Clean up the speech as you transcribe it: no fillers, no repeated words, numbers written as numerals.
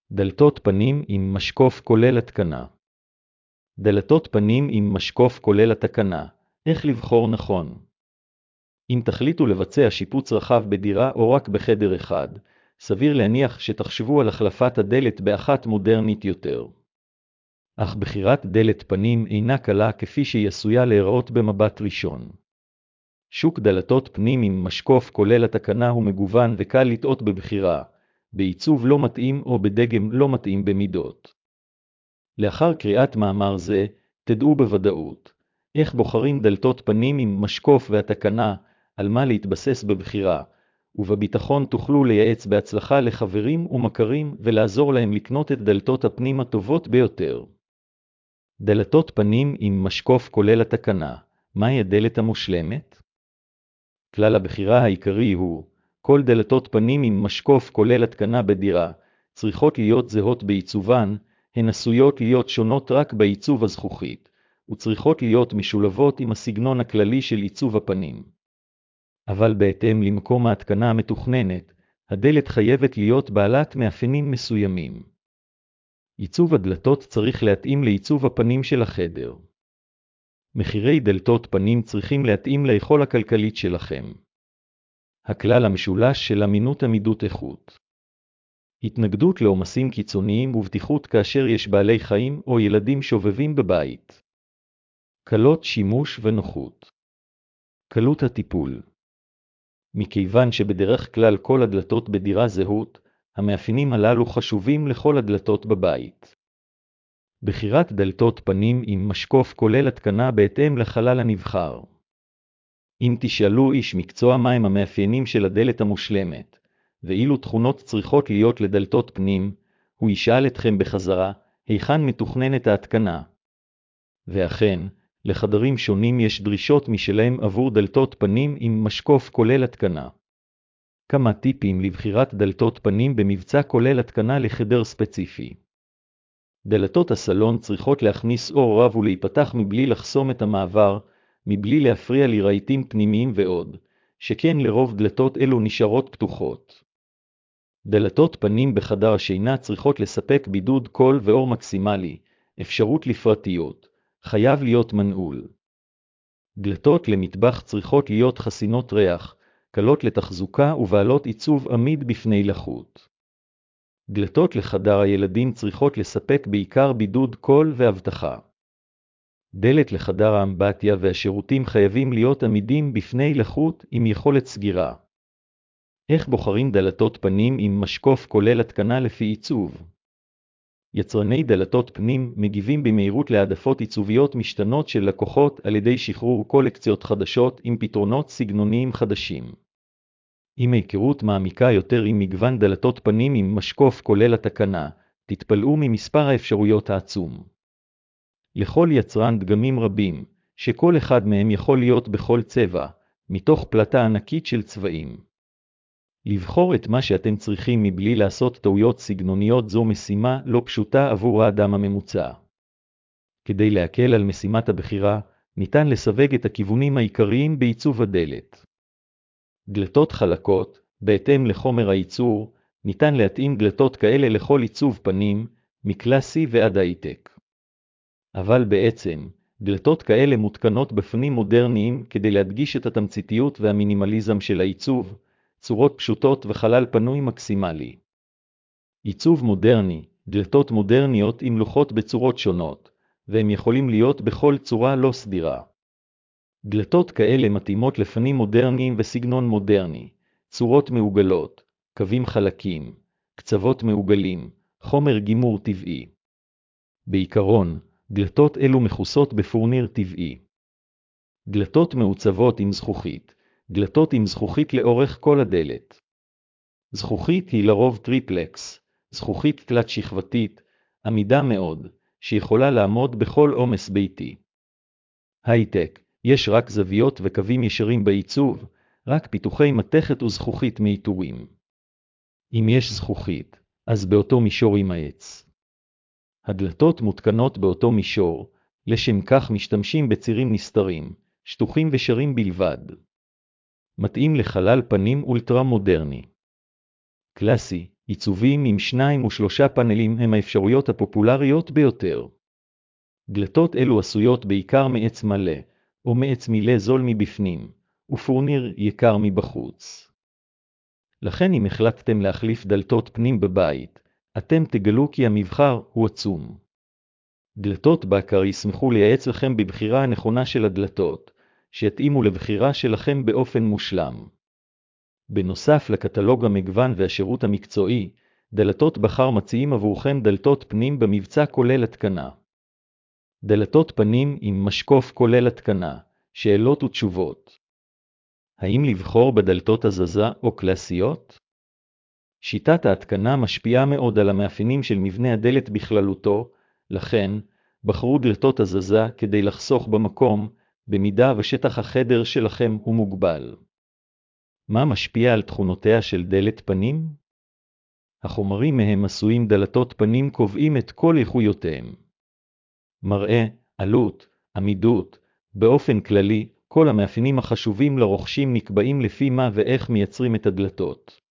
דלתות פנים עם משקוף כולל התקנה. דלתות פנים עם משקוף כולל התקנה. איך לבחור נכון? אם תחליטו לבצע שיפוץ רחב בדירה או רק בחדר אחד, סביר להניח שתחשבו על החלפת הדלת באחת מודרנית יותר. אך בחירת דלת פנים אינה קלה כפי שהיא עשויה להיראות במבט ראשון. שוק דלתות פנים עם משקוף כולל התקנה הוא מגוון וקל לטעות בבחירה, בעיצוב לא מתאים או בדגם לא מתאים במידות. לאחר קריאת מאמר זה, תדעו בוודאות איך בוחרים דלתות פנים עם משקוף והתקנה, על מה להתבסס בבחירה, ובביטחון תוכלו לייעץ בהצלחה לחברים ומכרים ולעזור להם לקנות את דלתות הפנים הטובות ביותר. דלתות פנים עם משקוף כולל התקנה. מהי הדלת המושלמת? כלל הבחירה העיקרי הוא, כל דלתות פנים עם משקוף כולל התקנה בדירה, צריכות להיות זהות בעיצובן, הן עשויות להיות שונות רק בעיצוב הזכוכית, וצריכות להיות משולבות עם הסגנון הכללי של עיצוב הפנים. אבל בהתאם למקום ההתקנה המתוכננת, הדלת חייבת להיות בעלת מאפיינים מסוימים. עיצוב הדלתות צריך להתאים לעיצוב הפנים של החדר. מחירי דלתות פנים צריכים להתאים ליכולת הכלכלית שלכם. הכלל המשולש של אמינות עמידות איכות. התנגדות לעומסים קיצוניים ובטיחות כאשר יש בעלי חיים או ילדים שובבים בבית. קלות שימוש ונוחות. קלות הטיפול. מכיוון שבדרך כלל כל הדלתות בדירה זהות, המאפיינים הללו חשובים לכל הדלתות בבית. בחירת דלתות פנים עם משקוף כולל התקנה בהתאם לחלל הנבחר. אם תשאלו איש מקצוע מהם המאפיינים של הדלת המושלמת, ואילו תכונות צריכות להיות לדלתות פנים, הוא ישאל אתכם בחזרה, היכן מתוכננת ההתקנה. ואכן, לחדרים שונים יש דרישות משלהם עבור דלתות פנים עם משקוף כולל התקנה. כמה טיפים לבחירת דלתות פנים במבצע כולל התקנה לחדר ספציפי. דלתות הסלון צריכות להכניס אור רב ולהיפתח מבלי לחסום את המעבר, מבלי להפריע לרהיטים פנימיים ועוד, שכן לרוב דלתות אלו נשארות פתוחות. דלתות פנים בחדר השינה צריכות לספק בידוד קול ואור מקסימלי, אפשרות לפרטיות, חייב להיות מנעול. דלתות למטבח צריכות להיות חסינות ריח, קלות לתחזוקה ובעלות עיצוב עמיד בפני לחות. דלתות לחדר הילדים צריכות לספק בעיקר בידוד קול ואבטחה. דלת לחדר האמבטיה והשירותים חייבים להיות עמידים בפני לחות עם יכולת סגירה. איך בוחרים דלתות פנים עם משקוף כולל התקנה לפי עיצוב? יצרני דלתות פנים מגיבים במהירות להעדפות עיצוביות משתנות של לקוחות על ידי שחרור קולקציות חדשות עם פתרונות סגנוניים חדשים. עם היכרות מעמיקה יותר עם מגוון דלתות פנים עם משקוף כולל התקנה, תתפלאו ממספר האפשרויות העצום. לכל יצרן דגמים רבים, שכל אחד מהם יכול להיות בכל צבע, מתוך פלטה ענקית של צבעים. לבחור את מה שאתם צריכים מבלי לעשות טעויות סגנוניות זו משימה לא פשוטה עבור האדם הממוצע. כדי להקל על משימת הבחירה, ניתן לסווג את הכיוונים העיקריים בעיצוב הדלת. דלתות חלקות, בהתאם לחומר הייצור, ניתן להתאים דלתות כאלה לכל עיצוב פנים, מקלאסי ועד הייטק. אבל בעצם, דלתות כאלה מותקנות בפנים מודרניים כדי להדגיש את התמציתיות והמינימליזם של העיצוב, צורות פשוטות וחלל פנוי מקסימלי. עיצוב מודרני, דלתות מודרניות עם לוחות בצורות שונות, והם יכולים להיות בכל צורה לא סדירה. דלתות כאלה מתאימות לפנים מודרניים וסגנון מודרני, צורות מעוגלות, קווים חלקים, קצוות מעוגלים, חומר גימור טבעי. בעיקרון, דלתות אלו מכוסות בפורניר טבעי. דלתות מעוצבות עם זכוכית, דלתות עם זכוכית לאורך כל הדלת. זכוכית היא לרוב טריפלקס, זכוכית תלת שכבתית, עמידה מאוד, שיכולה לעמוד בכל עומס ביתי. הייטק, יש רק זוויות וקווים ישרים בעיצוב, רק פיתוחי מתכת וזכוכית מעיטורים. אם יש זכוכית, אז באותו מישור יימאץ. הדלתות מותקנות באותו מישור, לשם כך משתמשים בצירים נסתרים, שטוחים ושרים בלבד. מתאים לחלל פנים אולטרה מודרני. קלאסי, עיצובים עם 2 או 3 פאנלים הם האפשרויות הפופולריות ביותר. דלתות אלו עשויות בעיקר מעץ מלא, או מעץ מילא זול מבפנים, ופורניר יקר מבחוץ. לכן אם החלטתם להחליף דלתות פנים בבית, אתם תגלו כי המבחר הוא עצום. דלתות בקר ישמחו לייעץ לכם בבחירה הנכונה של הדלתות, שיתאימו לבחירה שלכם באופן מושלם. בנוסף לקטלוג המגוון והשירות המקצועי, דלתות בכר מציעים עבורכם דלתות פנים במבצע כולל התקנה. דלתות פנים עם משקוף כולל התקנה, שאלות ותשובות. האם לבחור בדלתות הזזה או קלאסיות? שיטת ההתקנה משפיעה מאוד על המאפיינים של מבנה הדלת בכללותו, לכן, בחרו דלתות הזזה כדי לחסוך במקום, במידה ושטח החדר שלכם הוא מוגבל. מה משפיע על תכונותיה של דלת פנים? החומרים מהם עשויים דלתות פנים קובעים את כל איכויותיהם. מראה, עלות, עמידות, באופן כללי, כל המאפיינים החשובים לרוכשים נקבעים לפי מה ואיך מייצרים את הדלתות.